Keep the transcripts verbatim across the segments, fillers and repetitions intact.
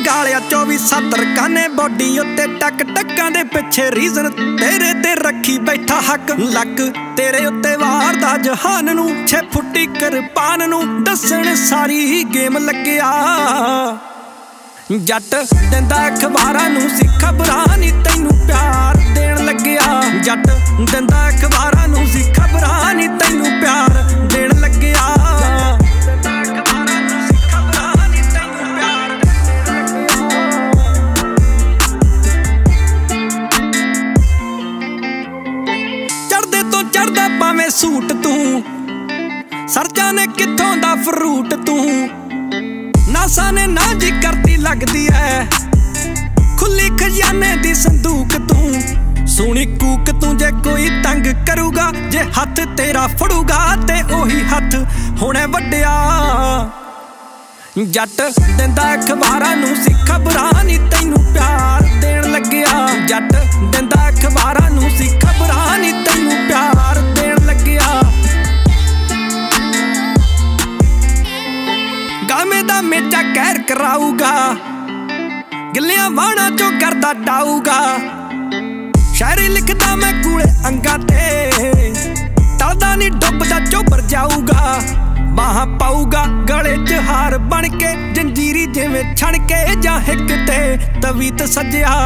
गालिया चौबी सत्तर काने बॉडी उत्ते टक टक्कां दे पिछे रीजन तेरे ते रखी बैठा हक लक तेरे उत्ते वारदा जहान नू छे फुट्टी किरपान नू दस्सण सारी गेम लग्गिया जट दिंदा अखबारां नू सी खबरां नी तैनू प्यार देण लग्गिया जट दिंदा अखबारां नू सी खबरां नी तैनू प्यार देण लग्गिया चढ़दे तो चढ़दा भावें सूट तू सर जाने कित्थों दा फ्रूट तू नासा ने ना जी करती लगदी है खुली खजाने दी संदूक तू सोनी कूक तू जे कोई तंग करूगा जे हथ तेरा फड़ूगा ते ओही हथ होने वड्डिया जट दिंदा अखबारां नू सी खबरां नी तैनू प्यार देण लग्गिया जट दिंदा अखबारां नू सी खबरां नी तैनू प्यार देण लग्गिया गामे दा मेचा कहर कराऊगा गिलियां वाणा चो करदा डाऊगा शायरी लिखदा मैं कूले अंगा ते टलदा नी डुबदा चोबर जाऊगा बाह पाऊगा गले च हार बन के जंजीरी जिवें छण के जां हिक ते तवीत सजिया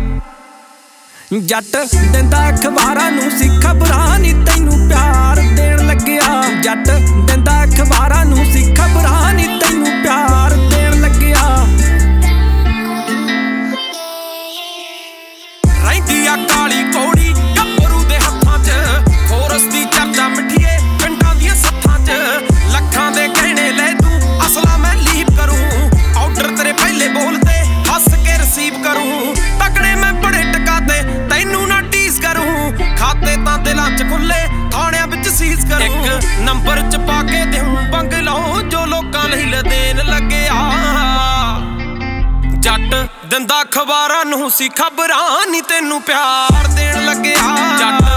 जट दिंदा अखबारां नू सी खबरां नी तैनू प्यार देण लग्गिया जट दिंदा अखबारां नू सी खबरां नी तैनू प्यार देण लग्गिया रहिंदी आ काली कौड़ी गब्बरू दे हत्थां च फोरस दी चर्चा मिठिए पिंडां दियां सत्थां च लखां दे गहणे ले तू असला मैं लीप करूं ऑर्डर तेरे पहले बोलते हस के रिसीव करूं तकड़े मैं बड़े टकाते तैनू ना टीस करूं खाते तां दिलां च खुले थाणियां विच सीज करूं एक नंबर च पा के देऊं बंगलों जो लोकां लई लदेन लग्गिया जट दिंदा अखबारां नू सी खबरां नी तैनू प्यार देण लग्गिया जट